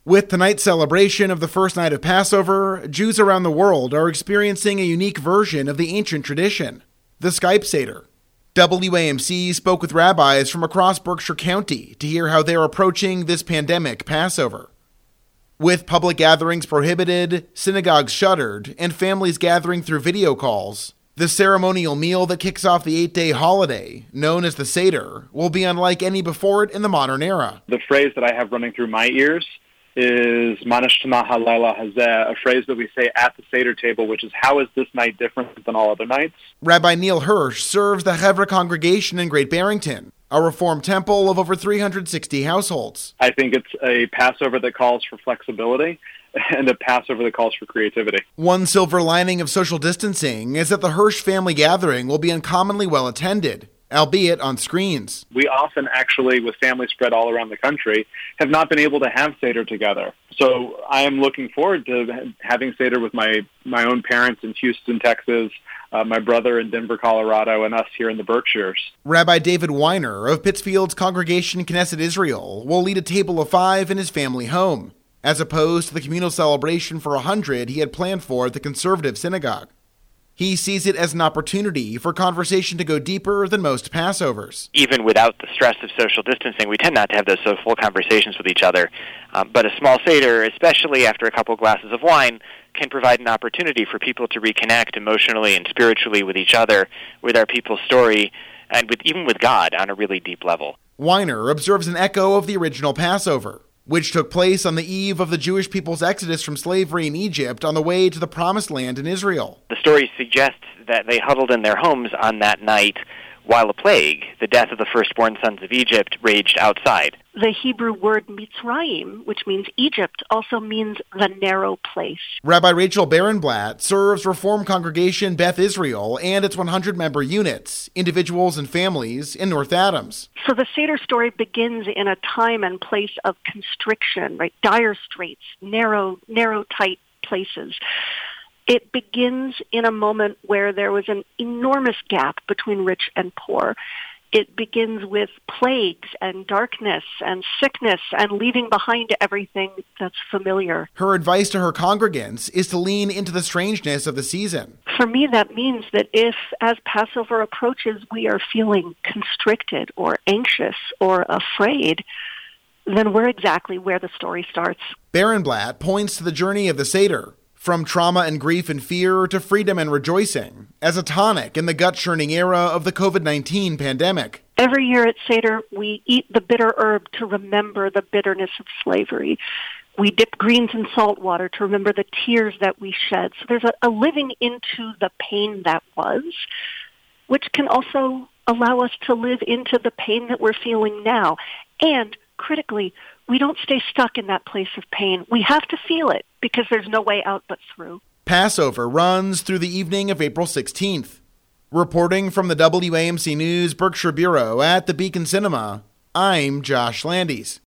With tonight's celebration of the first night of Passover, Jews around the world are experiencing a unique version of the ancient tradition, the Skype Seder. WAMC spoke with rabbis from across Berkshire County to hear how they're approaching this pandemic Passover. With public gatherings prohibited, synagogues shuttered, and families gathering through video calls, the ceremonial meal that kicks off the 8-day holiday, known as the Seder, will be unlike any before it in the modern era. The phrase that I have running through my ears is Manashtama Halayla Hazeh, a phrase that we say at the Seder table, which is, how is this night different than all other nights? Rabbi Neil Hirsch serves the Hevra congregation in Great Barrington, a Reformed temple of over 360 households. I think it's a Passover that calls for flexibility and a Passover that calls for creativity. One silver lining of social distancing is that the Hirsch family gathering will be uncommonly well attended, albeit on screens. We often actually, with families spread all around the country, have not been able to have Seder together. So I am looking forward to having Seder with my own parents in Houston, Texas, my brother in Denver, Colorado, and us here in the Berkshires. Rabbi David Weiner of Pittsfield's Congregation Knesset Israel will lead a table of 5 in his family home, as opposed to the communal celebration for 100 he had planned for at the conservative synagogue. He sees it as an opportunity for conversation to go deeper than most Passovers. Even without the stress of social distancing, we tend not to have those full conversations with each other. But a small Seder, especially after a couple glasses of wine, can provide an opportunity for people to reconnect emotionally and spiritually with each other, with our people's story, and even with God on a really deep level. Weiner observes an echo of the original Passover, which took place on the eve of the Jewish people's exodus from slavery in Egypt on the way to the Promised Land in Israel. The story suggests that they huddled in their homes on that night while a plague, the death of the firstborn sons of Egypt, raged outside. The Hebrew word Mitzrayim, which means Egypt, also means the narrow place. Rabbi Rachel Barenblatt serves Reform Congregation Beth Israel and its 100-member units, individuals and families, in North Adams. So the Seder story begins in a time and place of constriction, right? Dire straits, narrow, tight places. It begins in a moment where there was an enormous gap between rich and poor. It begins with plagues and darkness and sickness and leaving behind everything that's familiar. Her advice to her congregants is to lean into the strangeness of the season. For me, that means that if, as Passover approaches, we are feeling constricted or anxious or afraid, then we're exactly where the story starts. Barenblatt points to the journey of the Seder, from trauma and grief and fear to freedom and rejoicing, as a tonic in the gut-churning era of the COVID-19 pandemic. Every year at Seder, we eat the bitter herb to remember the bitterness of slavery. We dip greens in salt water to remember the tears that we shed. So there's a living into the pain that was, which can also allow us to live into the pain that we're feeling now. And critically, we don't stay stuck in that place of pain. We have to feel it because there's no way out but through. Passover runs through the evening of April 16th. Reporting from the WAMC News Berkshire Bureau at the Beacon Cinema, I'm Josh Landis.